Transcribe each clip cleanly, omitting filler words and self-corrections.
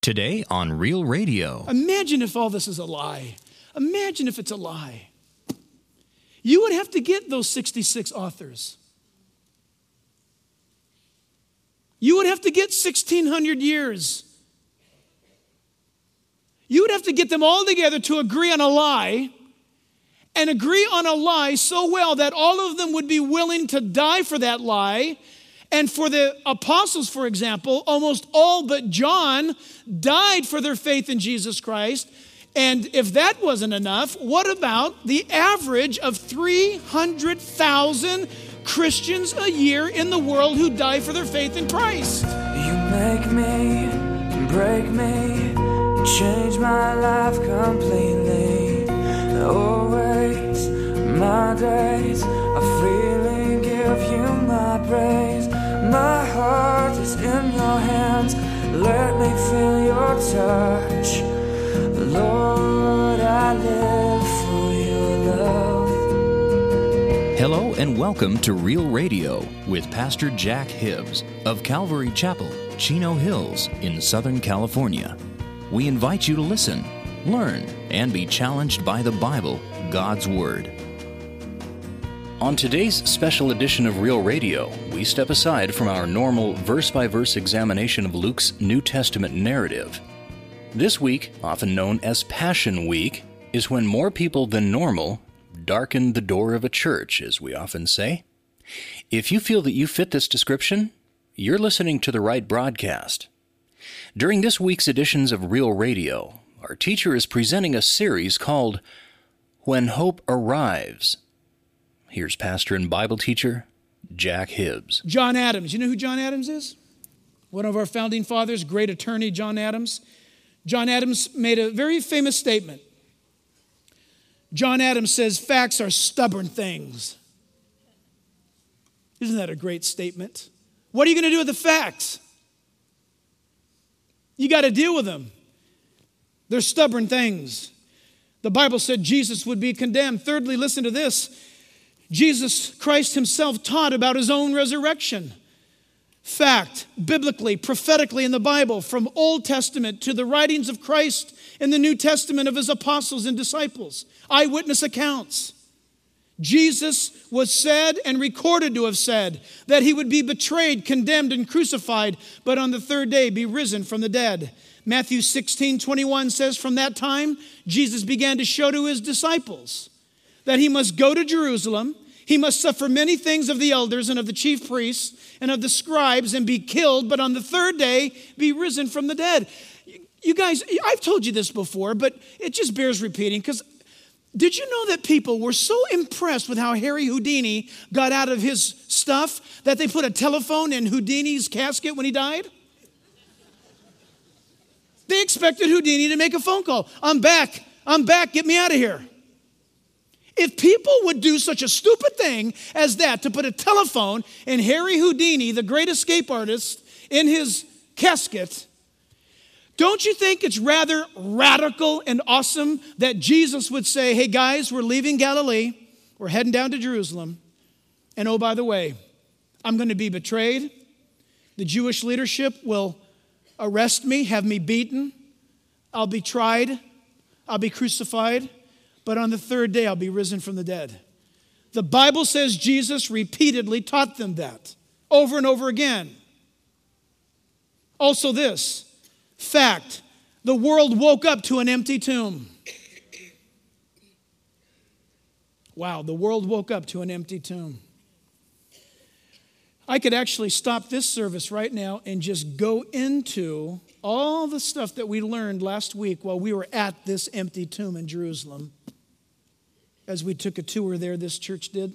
Today on Real Radio. Imagine if all this is a lie. Imagine if it's a lie. You would have to get those 66 authors. You would have to get 1,600 years. You would have to get them all together to agree on a lie, and agree on a lie so well that all of them would be willing to die for that lie. And for the apostles, for example, almost all but John died for their faith in Jesus Christ. And if that wasn't enough, what about the average of 300,000 Christians a year in the world who die for their faith in Christ? You make me, break me, change my life completely. Always, my days are freely give you my praise. My heart is in your hands, let me feel your touch. Lord, I live for your love. Hello and welcome to Real Radio with Pastor Jack Hibbs of Calvary Chapel, Chino Hills in Southern California. We invite you to listen, learn, and be challenged by the Bible, God's Word. On today's special edition of Real Radio, we step aside from our normal verse-by-verse examination of Luke's New Testament narrative. This week, often known as Passion Week, is when more people than normal darken the door of a church, as we often say. If you feel that you fit this description, you're listening to the right broadcast. During this week's editions of Real Radio, our teacher is presenting a series called When Hope Arrives. Here's pastor and Bible teacher, Jack Hibbs. John Adams. You know who John Adams is? One of our founding fathers, great attorney, John Adams. John Adams made a very famous statement. John Adams says, facts are stubborn things. Isn't that a great statement? What are you going to do with the facts? You got to deal with them. They're stubborn things. The Bible said Jesus would be condemned. Thirdly, listen to this. Jesus Christ himself taught about his own resurrection. Fact, biblically, prophetically in the Bible, from Old Testament to the writings of Christ in the New Testament of his apostles and disciples. Eyewitness accounts. Jesus was said and recorded to have said that he would be betrayed, condemned, and crucified, but on the third day be risen from the dead. Matthew 16:21 says, from that time, Jesus began to show to his disciples that he must go to Jerusalem, he must suffer many things of the elders and of the chief priests and of the scribes and be killed, but on the third day be risen from the dead. You guys, I've told you this before, but it just bears repeating, because did you know that people were so impressed with how Harry Houdini got out of his stuff that they put a telephone in Houdini's casket when he died? They expected Houdini to make a phone call. I'm back, get me out of here. If people would do such a stupid thing as that, to put a telephone in Harry Houdini, the great escape artist, in his casket, don't you think it's rather radical and awesome that Jesus would say, hey guys, we're leaving Galilee, we're heading down to Jerusalem, and oh, by the way, I'm going to be betrayed. The Jewish leadership will arrest me, have me beaten, I'll be tried, I'll be crucified, but on the third day, I'll be risen from the dead. The Bible says Jesus repeatedly taught them that over and over again. Also this, fact, the world woke up to an empty tomb. Wow, the world woke up to an empty tomb. I could actually stop this service right now and just go into all the stuff that we learned last week while we were at this empty tomb in Jerusalem. As we took a tour there, this church did.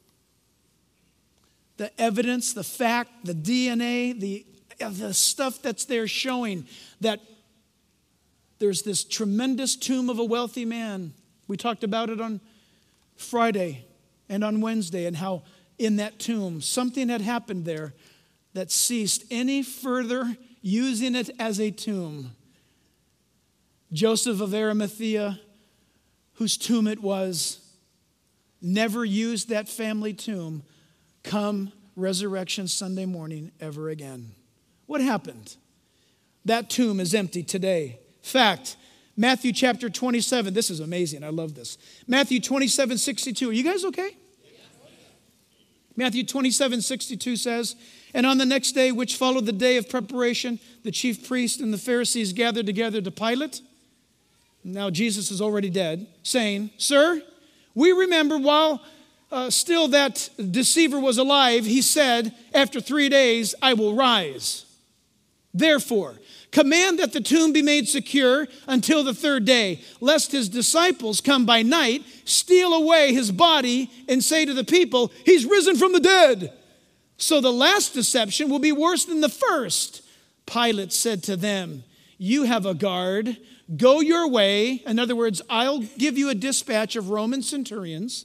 The evidence, the fact, the DNA, the stuff that's there showing that there's this tremendous tomb of a wealthy man. We talked about it on Friday and on Wednesday, and how in that tomb something had happened there that ceased any further using it as a tomb. Joseph of Arimathea, whose tomb it was, never used that family tomb come Resurrection Sunday morning ever again. What happened? That tomb is empty today. Fact, Matthew chapter 27, this is amazing, I love this. Matthew 27:62, are you guys okay? Matthew 27:62 says, and on the next day, which followed the day of preparation, the chief priests and the Pharisees gathered together to Pilate. Now Jesus is already dead, saying, Sir, we remember while still that deceiver was alive, he said, after 3 days, I will rise. Therefore, command that the tomb be made secure until the 3rd day, lest his disciples come by night, steal away his body, and say to the people, he's risen from the dead. So the last deception will be worse than the first. Pilate said to them, you have a guard. Go your way. In other words, I'll give you a dispatch of Roman centurions.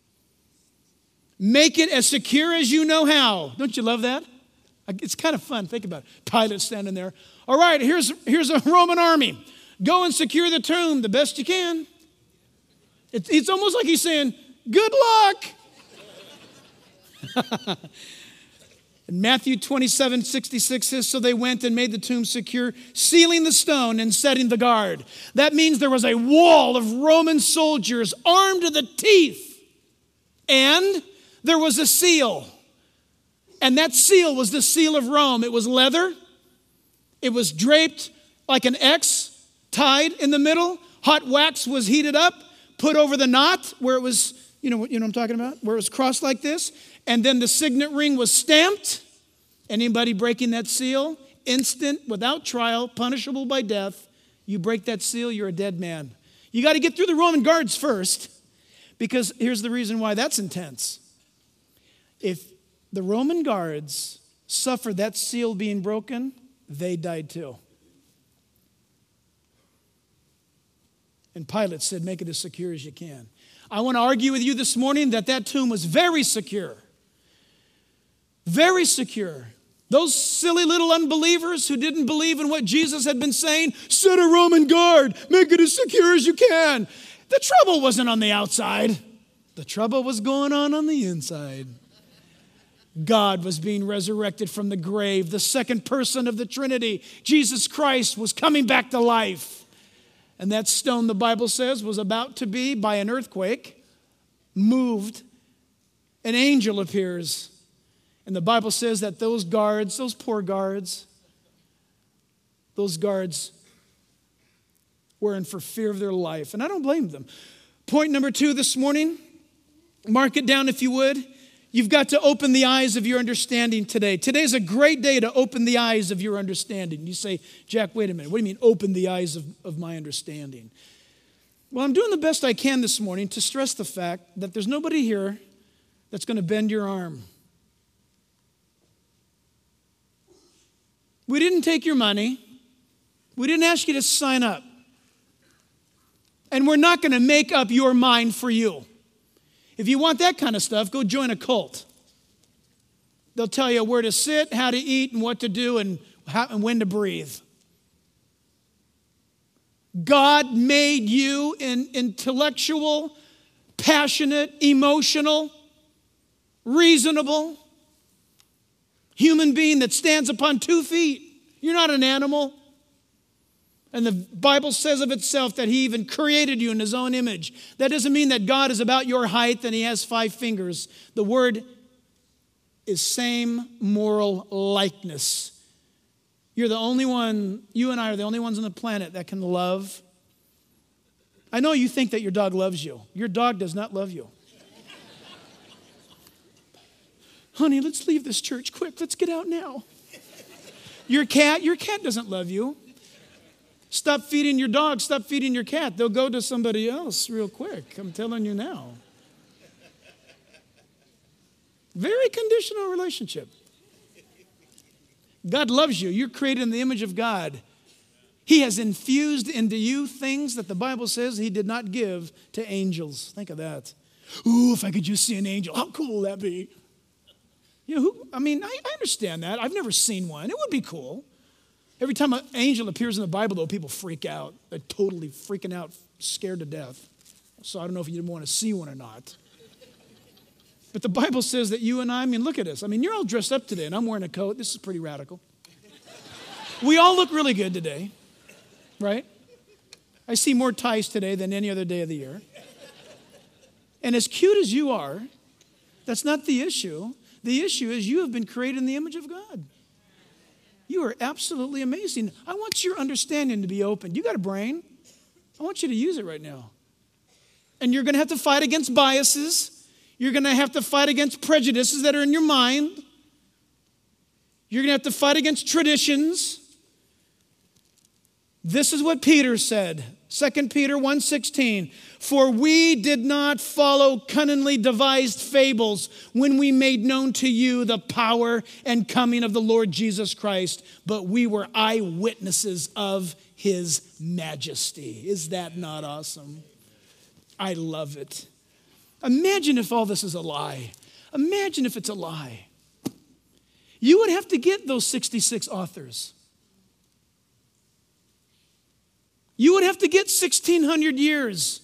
Make it as secure as you know how. Don't you love that? It's kind of fun. Think about it. Pilate standing there. All right, here's a Roman army. Go and secure the tomb the best you can. It's almost like he's saying, good luck. And Matthew 27:66 says, so they went and made the tomb secure, sealing the stone and setting the guard. That means there was a wall of Roman soldiers armed to the teeth. And there was a seal. And that seal was the seal of Rome. It was leather. It was draped like an X, tied in the middle. Hot wax was heated up, put over the knot where it was, you know what I'm talking about? Where it was crossed like this. And then the signet ring was stamped. Anybody breaking that seal, instant, without trial, punishable by death. You break that seal, you're a dead man. You got to get through the Roman guards first, because here's the reason why that's intense. If the Roman guards suffered that seal being broken, they died too. And Pilate said, make it as secure as you can. I want to argue with you this morning that tomb was very secure. Very secure. Those silly little unbelievers who didn't believe in what Jesus had been saying, set a Roman guard, make it as secure as you can. The trouble wasn't on the outside. The trouble was going on the inside. God was being resurrected from the grave. The second person of the Trinity, Jesus Christ, was coming back to life. And that stone, the Bible says, was about to be, by an earthquake, moved. An angel appears. And the Bible says that those guards, those poor guards, those guards were in for fear of their life. And I don't blame them. Point number 2 this morning, mark it down if you would. You've got to open the eyes of your understanding today. Today's a great day to open the eyes of your understanding. You say, Jack, wait a minute. What do you mean open the eyes of my understanding? Well, I'm doing the best I can this morning to stress the fact that there's nobody here that's going to bend your arm. We didn't take your money. We didn't ask you to sign up. And we're not going to make up your mind for you. If you want that kind of stuff, go join a cult. They'll tell you where to sit, how to eat, and what to do, and when to breathe. God made you an intellectual, passionate, emotional, reasonable human being that stands upon 2 feet. You're not an animal. And the Bible says of itself that he even created you in his own image. That doesn't mean that God is about your height and he has 5 fingers. The word is same moral likeness. You're the only one, you and I are the only ones on the planet that can love. I know you think that your dog loves you. Your dog does not love you. Honey, let's leave this church quick. Let's get out now. Your cat doesn't love you. Stop feeding your dog, stop feeding your cat. They'll go to somebody else real quick. I'm telling you now. Very conditional relationship. God loves you. You're created in the image of God. He has infused into you things that the Bible says he did not give to angels. Think of that. Ooh, if I could just see an angel, how cool would that be? You know, I understand that. I've never seen one. It would be cool. Every time an angel appears in the Bible, though, people freak out. They're totally freaking out, scared to death. So I don't know if you didn't want to see one or not. But the Bible says that you and I mean, look at us. I mean, you're all dressed up today, and I'm wearing a coat. This is pretty radical. We all look really good today, right? I see more ties today than any other day of the year. And as cute as you are, that's not the issue. The issue is you have been created in the image of God. You are absolutely amazing. I want your understanding to be open. You got a brain. I want you to use it right now. And you're going to have to fight against biases. You're going to have to fight against prejudices that are in your mind. You're going to have to fight against traditions. This is what Peter said, 2 Peter 1:16. For we did not follow cunningly devised fables when we made known to you the power and coming of the Lord Jesus Christ, but we were eyewitnesses of his majesty. Is that not awesome? I love it. Imagine if all this is a lie. Imagine if it's a lie. You would have to get those 66 authors. You would have to get 1,600 years.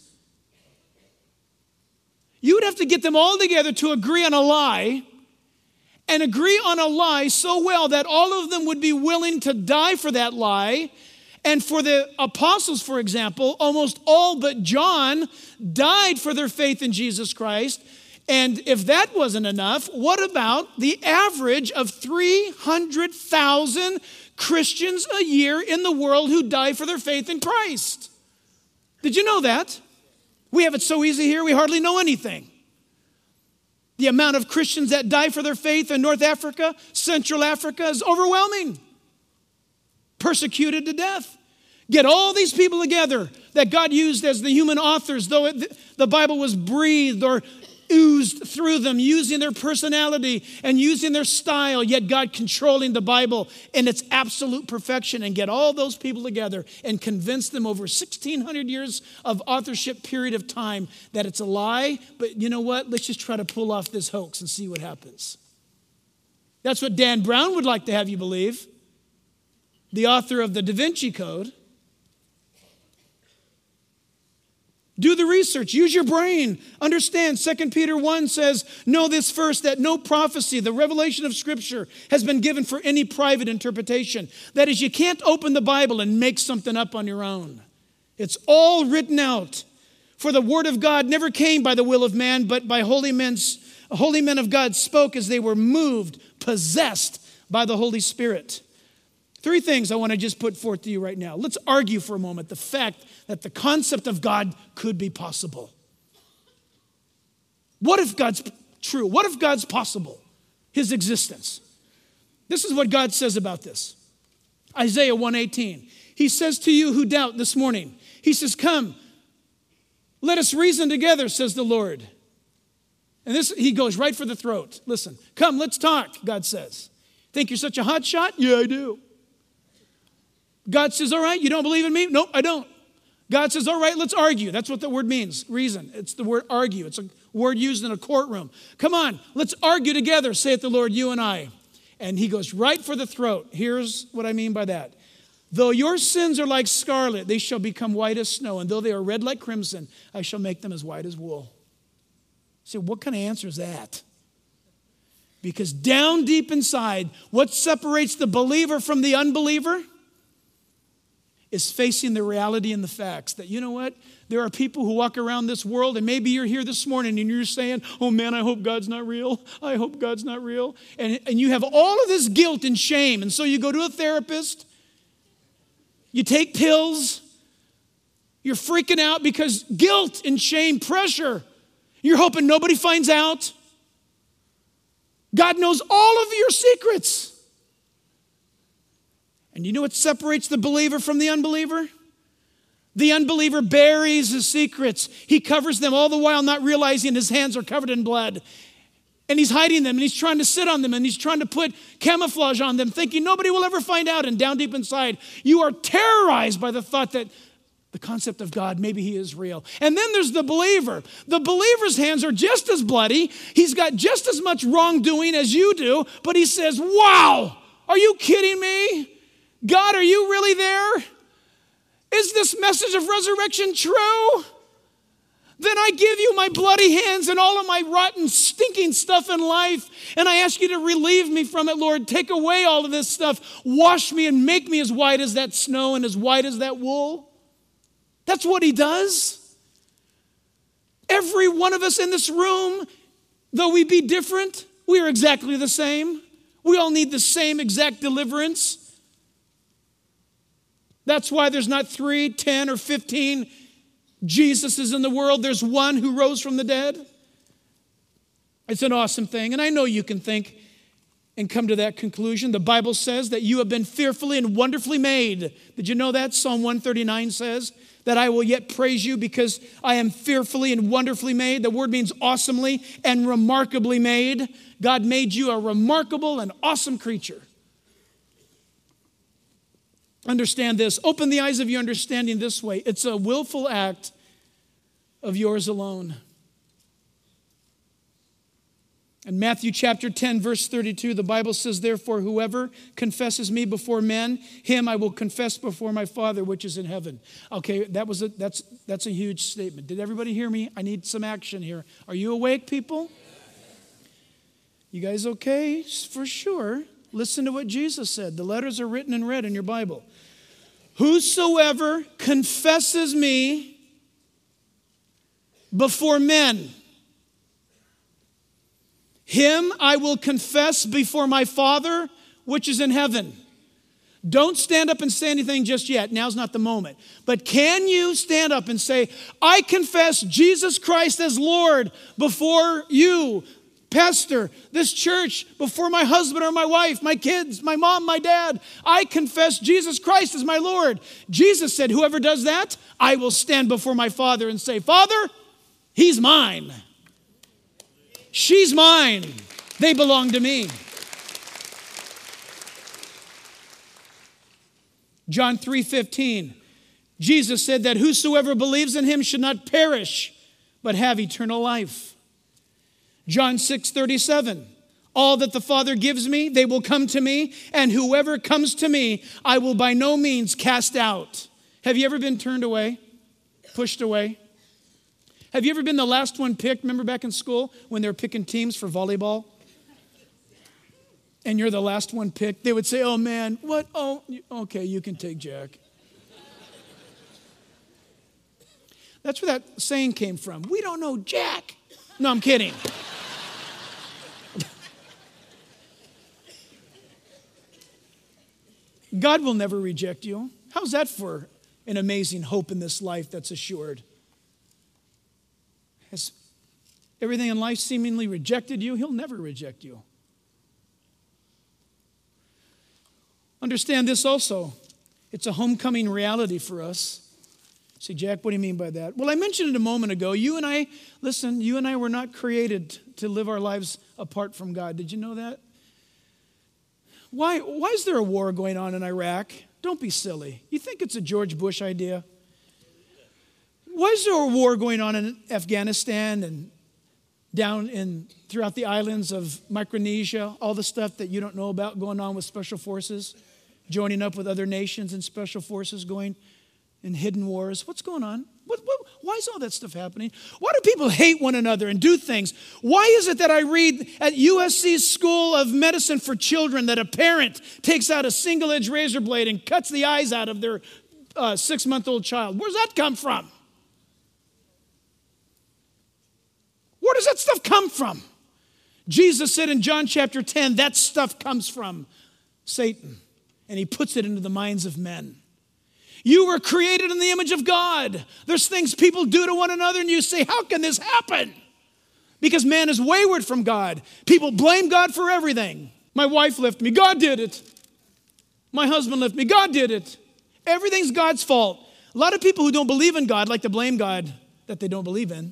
You would have to get them all together to agree on a lie, and agree on a lie so well that all of them would be willing to die for that lie. And for the apostles, for example, almost all but John died for their faith in Jesus Christ. And if that wasn't enough, what about the average of 300,000 Christians a year in the world who die for their faith in Christ? Did you know that? We have it so easy here, we hardly know anything. The amount of Christians that die for their faith in North Africa, Central Africa is overwhelming. Persecuted to death. Get all these people together that God used as the human authors, though the Bible was breathed or oozed through them, using their personality and using their style, yet God controlling the Bible in its absolute perfection, and get all those people together and convince them over 1,600 years of authorship period of time that it's a lie, but you know what? Let's just try to pull off this hoax and see what happens. That's what Dan Brown would like to have you believe, the author of the Da Vinci Code. Do the research. Use your brain. Understand, 2 Peter 1 says, know this first, that no prophecy, the revelation of Scripture, has been given for any private interpretation. That is, you can't open the Bible and make something up on your own. It's all written out. For the word of God never came by the will of man, but by holy men of God spoke as they were moved, possessed by the Holy Spirit. 3 things I want to just put forth to you right now. Let's argue for a moment the fact that the concept of God could be possible. What if God's true? What if God's possible? His existence. This is what God says about this. Isaiah 1:18. He says to you who doubt this morning, he says, come, let us reason together, says the Lord. And this, he goes right for the throat. Listen, come, let's talk, God says. Think you're such a hot shot? Yeah, I do. God says, all right, you don't believe in me? Nope, I don't. God says, all right, let's argue. That's what the word means, reason. It's the word argue. It's a word used in a courtroom. Come on, let's argue together, saith the Lord, you and I. And he goes right for the throat. Here's what I mean by that. Though your sins are like scarlet, they shall become white as snow. And though they are red like crimson, I shall make them as white as wool. See, what kind of answer is that? Because down deep inside, what separates the believer from the unbeliever is facing the reality and the facts that, you know what? There are people who walk around this world, and maybe you're here this morning and you're saying, oh man, I hope God's not real. I hope God's not real. And you have all of this guilt and shame. And so you go to a therapist, you take pills, you're freaking out because guilt and shame, pressure. You're hoping nobody finds out. God knows all of your secrets. And you know what separates the believer from the unbeliever? The unbeliever buries his secrets. He covers them all the while not realizing his hands are covered in blood. And he's hiding them, and he's trying to sit on them, and he's trying to put camouflage on them, thinking nobody will ever find out. And down deep inside, you are terrorized by the thought that the concept of God, maybe he is real. And then there's the believer. The believer's hands are just as bloody. He's got just as much wrongdoing as you do, but he says, wow, are you kidding me? God, are you really there? Is this message of resurrection true? Then I give you my bloody hands and all of my rotten, stinking stuff in life, and I ask you to relieve me from it, Lord. Take away all of this stuff. Wash me and make me as white as that snow and as white as that wool. That's what he does. Every one of us in this room, though we be different, we are exactly the same. We all need the same exact deliverance. That's why there's not 3, 10, or 15 Jesuses in the world. There's one who rose from the dead. It's an awesome thing. And I know you can think and come to that conclusion. The Bible says that you have been fearfully and wonderfully made. Did you know that? Psalm 139 says that I will yet praise you because I am fearfully and wonderfully made. The word means awesomely and remarkably made. God made you a remarkable and awesome creature. Understand this. Open the eyes of your understanding this way. It's a willful act of yours alone. In Matthew chapter 10, verse 32, the Bible says, therefore, whoever confesses me before men, him I will confess before my Father which is in heaven. Okay, that's a huge statement. Did everybody hear me? I need some action here. Are you awake, people? You guys okay? For sure. Listen to what Jesus said. The letters are written in red in your Bible. Whosoever confesses me before men, him I will confess before my Father which is in heaven. Don't stand up and say anything just yet. Now's not the moment. But can you stand up and say, I confess Jesus Christ as Lord before you, pastor, this church, before my husband or my wife, my kids, my mom, my dad. I confess Jesus Christ as my Lord. Jesus said, whoever does that, I will stand before my Father and say, Father, he's mine. She's mine. They belong to me. John 3:15, Jesus said that whosoever believes in him should not perish, but have eternal life. John 6:37, all that the Father gives me, they will come to me, and whoever comes to me, I will by no means cast out. Have you ever been turned away, pushed away? Have you ever been the last one picked? Remember back in school when they were picking teams for volleyball? And you're the last one picked. They would say, oh man, what? Oh, okay, you can take Jack. That's where that saying came from. We don't know Jack. No, I'm kidding. God will never reject you. How's that for an amazing hope in this life that's assured? Has everything in life seemingly rejected you? He'll never reject you. Understand this also. It's a homecoming reality for us. Say, Jack, what do you mean by that? Well, I mentioned it a moment ago. You and I were not created to live our lives apart from God. Did you know that? Why is there a war going on in Iraq? Don't be silly. You think it's a George Bush idea? Why is there a war going on in Afghanistan and throughout the islands of Micronesia, all the stuff that you don't know about going on with special forces, joining up with other nations and special forces going in hidden wars? What's going on? Why is all that stuff happening? Why do people hate one another and do things? Why is it that I read at USC's School of Medicine for Children that a parent takes out a single-edged razor blade and cuts the eyes out of their 6-month-old child? Where's that come from? Where does that stuff come from? Jesus said in John chapter 10, that stuff comes from Satan, and he puts it into the minds of men. You were created in the image of God. There's things people do to one another, and you say, how can this happen? Because man is wayward from God. People blame God for everything. My wife left me. God did it. My husband left me. God did it. Everything's God's fault. A lot of people who don't believe in God like to blame God that they don't believe in.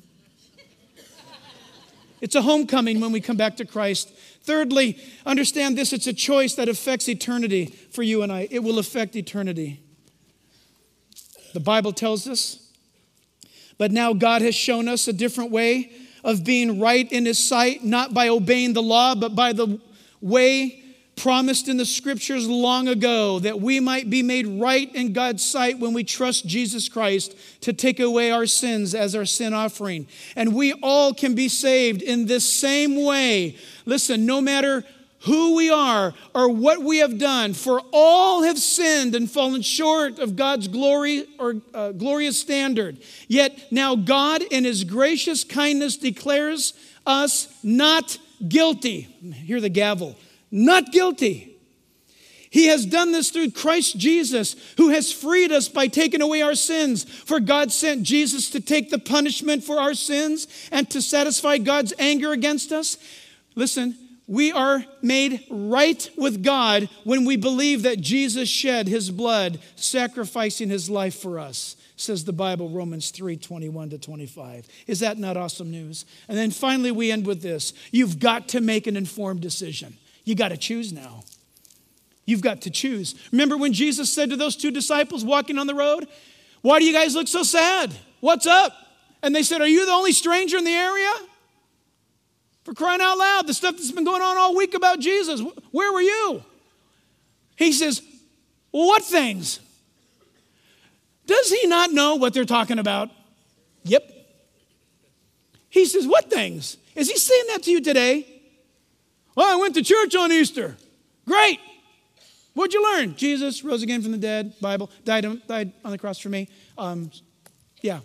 It's a homecoming when we come back to Christ. Thirdly, understand this, it's a choice that affects eternity for you and I. It will affect eternity. The Bible tells us, but now God has shown us a different way of being right in his sight, not by obeying the law, but by the way promised in the scriptures long ago that we might be made right in God's sight when we trust Jesus Christ to take away our sins as our sin offering. And we all can be saved in this same way. Listen, no matter who we are or what we have done, for all have sinned and fallen short of God's glory or glorious standard. Yet now God in his gracious kindness declares us not guilty. Hear the gavel. Not guilty. He has done this through Christ Jesus, who has freed us by taking away our sins. For God sent Jesus to take the punishment for our sins and to satisfy God's anger against us. Listen, we are made right with God when we believe that Jesus shed his blood, sacrificing his life for us, says the Bible, Romans 3:21-25. Is that not awesome news? And then finally we end with this. You've got to make an informed decision. You got to choose now. You've got to choose. Remember when Jesus said to those two disciples walking on the road, "Why do you guys look so sad? What's up?" And they said, "Are you the only stranger in the area?" For crying out loud, the stuff that's been going on all week about Jesus, where were you? He says, "Well, what things?" Does he not know what they're talking about? Yep. He says, "What things?" Is he saying that to you today? "Well, I went to church on Easter." Great. What'd you learn? Jesus rose again from the dead, Bible, died on the cross for me. Yeah.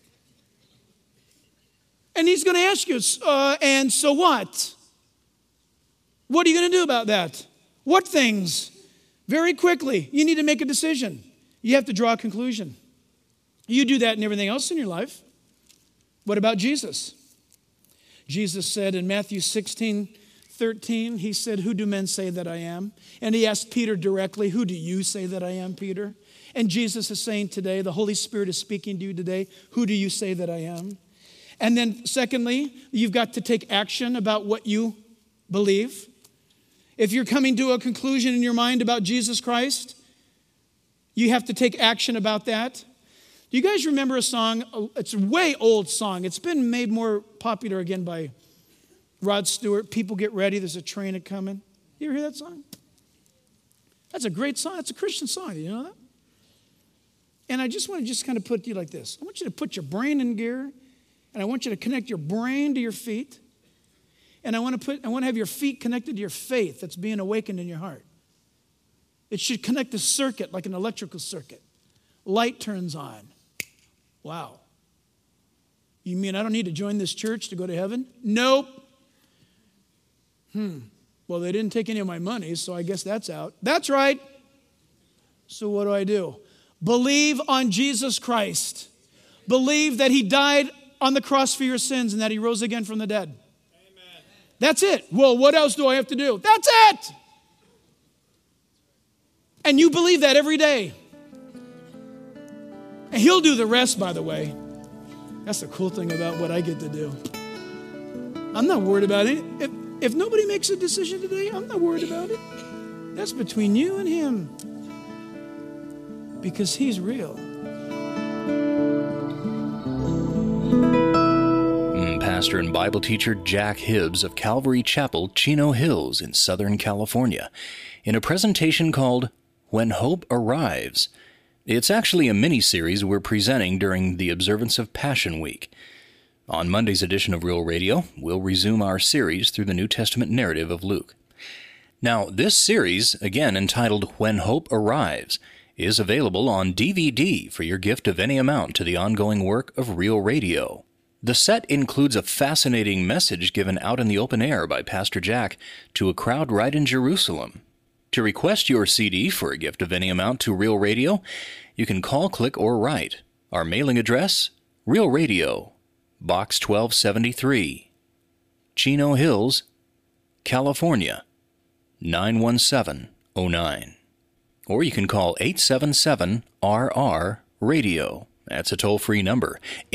And he's going to ask you, and so what? What are you going to do about that? What things? Very quickly, you need to make a decision. You have to draw a conclusion. You do that in everything else in your life. What about Jesus? Jesus said in Matthew 16:13, he said, "Who do men say that I am?" And he asked Peter directly, "Who do you say that I am, Peter?" And Jesus is saying today, the Holy Spirit is speaking to you today, "Who do you say that I am?" And then secondly, you've got to take action about what you believe. If you're coming to a conclusion in your mind about Jesus Christ, you have to take action about that. Do you guys remember a song? It's a way old song. It's been made more popular again by Rod Stewart. "People Get Ready, There's a Train A-Coming." You ever hear that song? That's a great song. It's a Christian song. Do you know that? And I just want to kind of put you like this. I want you to put your brain in gear, and I want you to connect your brain to your feet. And I want to have your feet connected to your faith that's being awakened in your heart. It should connect a circuit like an electrical circuit. Light turns on. Wow. You mean I don't need to join this church to go to heaven? Nope. Well, they didn't take any of my money, so I guess that's out. That's right. So what do? Believe on Jesus Christ. Believe that he died on the cross for your sins and that he rose again from the dead. Amen. That's it. Well, what else do I have to do? That's it. And you believe that every day. And he'll do the rest, by the way. That's the cool thing about what I get to do. I'm not worried about it. If nobody makes a decision today, I'm not worried about it. That's between you and him. Because he's real. Pastor and Bible teacher Jack Hibbs of Calvary Chapel, Chino Hills in Southern California, in a presentation called When Hope Arrives. It's actually a mini-series we're presenting during the observance of Passion Week. On Monday's edition of Real Radio, we'll resume our series through the New Testament narrative of Luke. Now, this series, again entitled When Hope Arrives, is available on DVD for your gift of any amount to the ongoing work of Real Radio. The set includes a fascinating message given out in the open air by Pastor Jack to a crowd right in Jerusalem. To request your CD for a gift of any amount to Real Radio, you can call, click, or write. Our mailing address, Real Radio, Box 1273, Chino Hills, California, 91709. Or you can call 877-RR-RADIO. That's a toll-free number,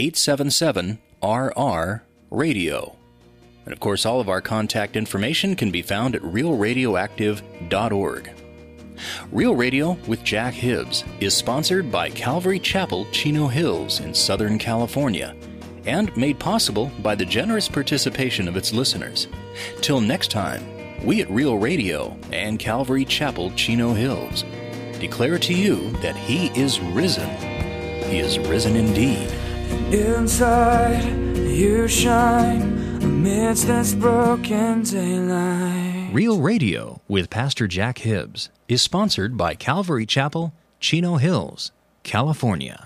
877-RR-RADIO. And of course, all of our contact information can be found at realradioactive.org. Real Radio with Jack Hibbs is sponsored by Calvary Chapel, Chino Hills in Southern California, and made possible by the generous participation of its listeners. Till next time, We at Real Radio and Calvary Chapel, Chino Hills, declare to you that He is risen. He is risen indeed. Inside you shine amidst this broken daylight. Real Radio with Pastor Jack Hibbs is sponsored by Calvary Chapel, Chino Hills, California.